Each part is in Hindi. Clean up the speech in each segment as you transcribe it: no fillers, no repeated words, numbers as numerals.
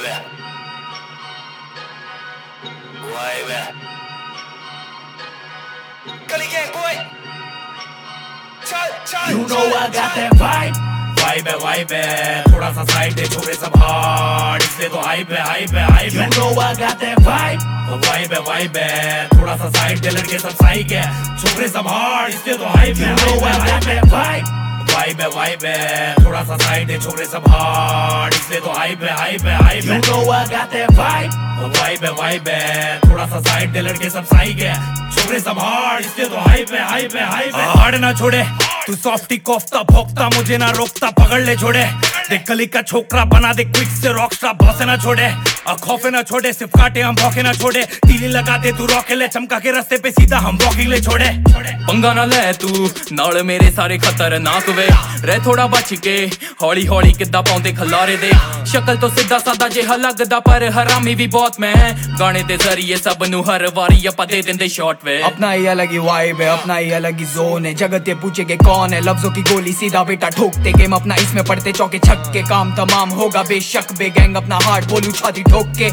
You know I got that vibe. Vibe है, थोड़ा सा साइड दे छोरे सब हार्ड, इसलिए तो हाइप है. You know I got that vibe. Vibe है, थोड़ा सा साइड दे लड़के सब साइक है, छोरे सब हार्ड, इसलिए तो हाइप है. You know I got that vibe. Vibe है, थोड़ा सा साइड दे छोरे सब हार्ड, इसलिए तो हाइप है. You know I got that vibe. Vibe है, थोड़ा सा साइड दे लड़के सब साइक है, छोरे सब हार्ड, इसलिए तो हाइप है. हार्ड ना छोड़े तू सॉफ्टी कोफ्ता भोगता, मुझे ना रोकता, पकड़ ले छोड़े. देख गली का छोकरा बना दे क्विक से रॉकस्टार, भौसे ना छोड़े खौफे ना छोड़े, सिर्फ काटे हम भौके ना छोड़े. तीली लगा दे तू रॉके ले, चमका के रास्ते पे सीधा हम वॉकिंग ले छोड़े. पंगा ना ले तू नाल मेरे सारे खतरनाक वे, रह थोड़ा बच के हौली हौली किद्दां पाउंदे खलारे दे. शक्ल तो सीधा सादा जिहा लगदा पर हरामी भी बहुत मैं, गाने दे जरिए सब नू हर वारी अपा दे देंदे शॉट वे. अपना ही अलग ही वाइब है, अपना ही अलग ही जोन है, जगत ये पूछे के कौन है, लफ्जों की गोली सीधा बेटा ठोकते गेम अपना, इसमें पड़ते चौके छक्के, काम तमाम होगा बेशक बे. गैंग अपना हार्ट बोलू छाती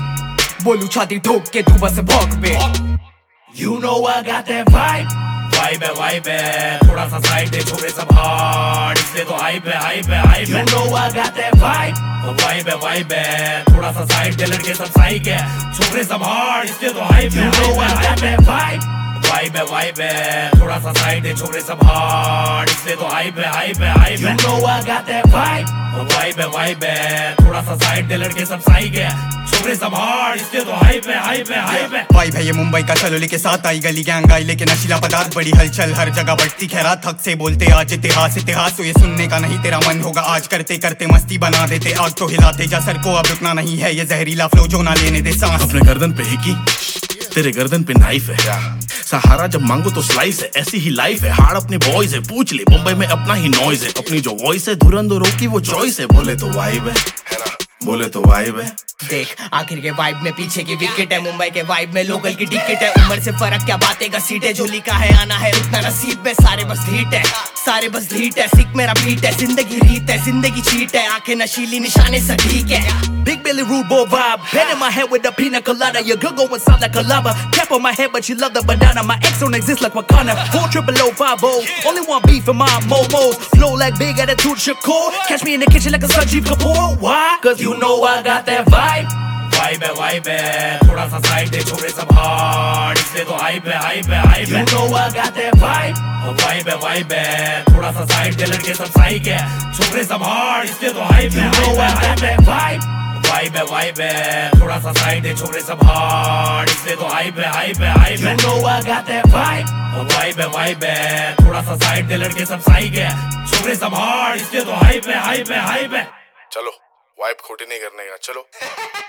ठोक के तू बस भौंक पे. You know I got that vibe. Vibe है, थोड़ा सा साइड दे छोरे सब हार्ड, इसलिए तो हाइप है. You know I got that vibe. Vibe है, थोड़ा सा साइड दे लड़के सब साइक है, छोरे सब हार्ड, इसलिए तो हाइप है. You know I got that vibe. Vibe है, थोड़ा सा साइड दे छोरे सब हार्ड, इसलिए तो हाइप है. You know I got that vibe. Vibe है, थोड़ा सा साइड दे लड़के सब साइक है, छोरे सब हार्ड, इसलिए तो हाइप है. वाइब है ये मुंबई का, चलो लेके साथ आई गली गैंग आई लेके नशीला पदार्थ, बड़ी हलचल हर जगह बढ़ती खैरात, थक से बोलते आज इतिहास तो ये सुनने का नहीं तेरा मन होगा आज, करते करते मस्ती बना देते आग तो हिलाते जा सर को, अब रुकना नहीं है ये जहरीला फ्लो जो ना लेने दे सांस. अपने गर्दन पे हिकी, तेरे गर्दन पे नाइफ है, सहारा जब मांगो तो स्लाइस है, ऐसी ही लाइफ है. हार्ड अपने बॉयज है, पूछ ले मुंबई में अपना ही नॉइज है, अपनी जो वॉइस है धुरंधरों की वो चॉइस है. बोले तो वाइब है ना, बोले तो वाइब है. देख आखिर के वाइब में पीछे की विकेट है, मुंबई के वाइब में लोकल की टिकट है, उम्र से फर्क क्या बातें का सीट है, जो लिखा है आना है रुकना नसीब में, सारे बस ढीट है, सिक मेरा बीट है, जिंदगी रीत है, जिंदगी चीट है, आंखें नशीली निशाने सटीक है. Big Billy rude boy vibe, head in my head with a pina colada. Your girl go inside like a lava. Cap on my head, but she love the banana. My ex don't exist like Wakanda. 40050, only one beef in my momos. Flow like big attitude Shakur. Catch me in the kitchen like a Sanjeev Kapoor. Why? Cause you know I got that vibe. Vibe है, थोड़ा सा साइड दे छोरे सब हार्ड, इसलिए तो हाइप है. You know I got that vibe. Vibe है, थोड़ा सा साइड दे लड़के सब साइक है, छोरे सब हार्ड, इसलिए तो हाइप है. You know I got that vibe. Vibe है, थोड़ा सा साइड दे छोरे सब हार्ड, इसलिए तो हाइप है. You know I got that vibe. Vibe है, थोड़ा सा साइड दे लड़के सब साइक है, छोरे सब हार्ड, इसलिए तो हाइप है. चलो वाइब खोटी नहीं करने का, चलो.